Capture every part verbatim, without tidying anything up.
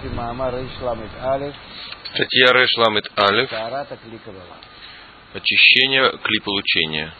Статья Реш Ламет Алеф. Очищение кли получения.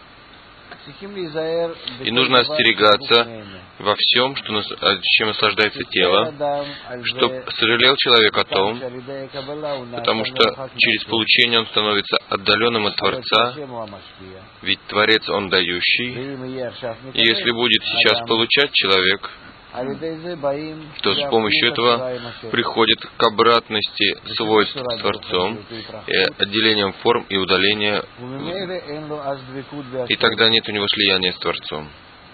И нужно остерегаться во всем, что, чем наслаждается тело, чтобы сожалел человек о том, потому что через получение он становится отдаленным от Творца, ведь Творец он дающий. И если будет сейчас получать человек, то с помощью этого приходит к обратности свойств с Творцом, отделением форм и удаления, и тогда нет у него слияния с Творцом.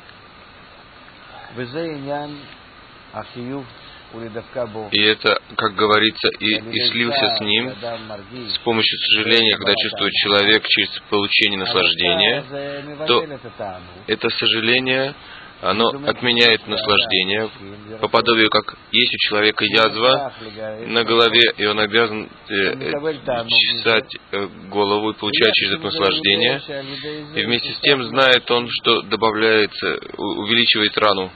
И это, как говорится, и, и слился с ним с помощью сожаления, когда чувствует человек через получение наслаждения, то это сожаление, оно отменяет наслаждение, по подобию, как есть у человека язва на голове, и он обязан э, чесать э, голову и получать через это наслаждение. И вместе с тем знает он, что добавляется, увеличивает рану.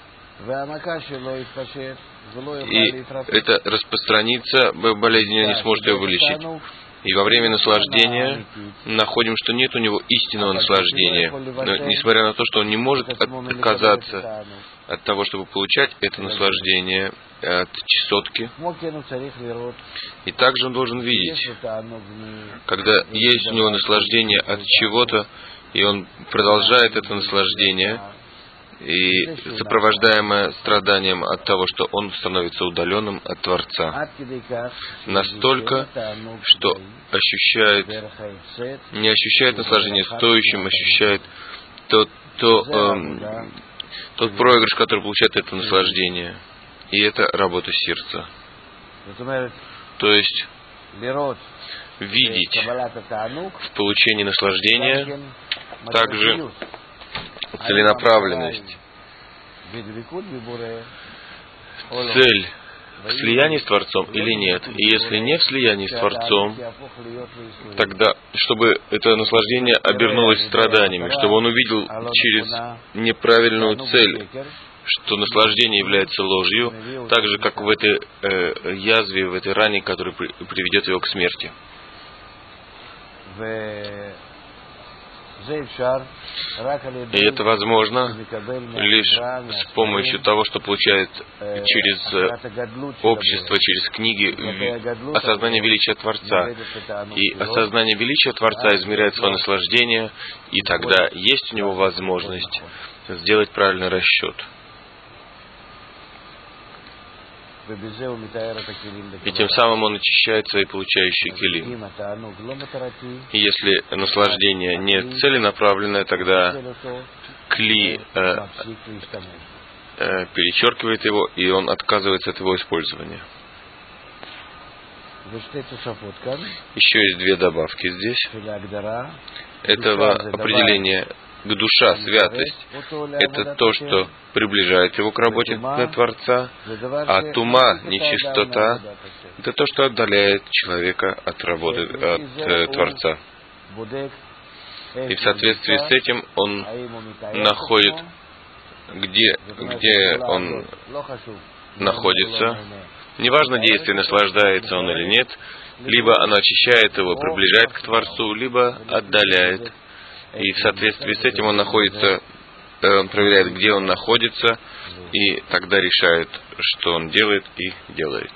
И это распространится, болезнь не сможет ее вылечить. И во время наслаждения находим, что нет у него истинного наслаждения. Но, несмотря на то, что он не может отказаться от того, чтобы получать это наслаждение от чесотки. И также он должен видеть, когда есть у него наслаждение от чего-то, и он продолжает это наслаждение, и сопровождаемое страданием от того, что он становится удаленным от Творца. Настолько, что ощущает, не ощущает наслаждение стоящим, ощущает тот, то, эм, тот проигрыш, который получает это наслаждение. И это работа сердца. То есть, видеть в получении наслаждения также целенаправленность. Цель в слиянии с Творцом или нет. И если не в слиянии с Творцом, тогда, чтобы это наслаждение обернулось страданиями, чтобы он увидел через неправильную цель, что наслаждение является ложью, так же, как в этой э, язве, в этой ране, которая при, приведет его к смерти. И это возможно лишь с помощью того, что получает через общество, через книги, осознание величия Творца. И осознание величия Творца измеряет свое наслаждение, и тогда есть у него возможность сделать правильный расчет. И тем самым он очищает свои получающие кили. И если наслаждение не целенаправленное, тогда кли э, э, перечеркивает его, и он отказывается от его использования. Еще есть две добавки здесь. Этого определения к душа, святость, это то, что приближает его к работе на Творца, а тума, нечистота, это то, что отдаляет человека от работы, от э, Творца. И в соответствии с этим он находит, где, где он находится. Неважно, действие, наслаждается он или нет, либо оно очищает его, приближает к Творцу, либо отдаляет. И в соответствии с этим он находится, он проверяет, где он находится, и тогда решает, что он делает и делает.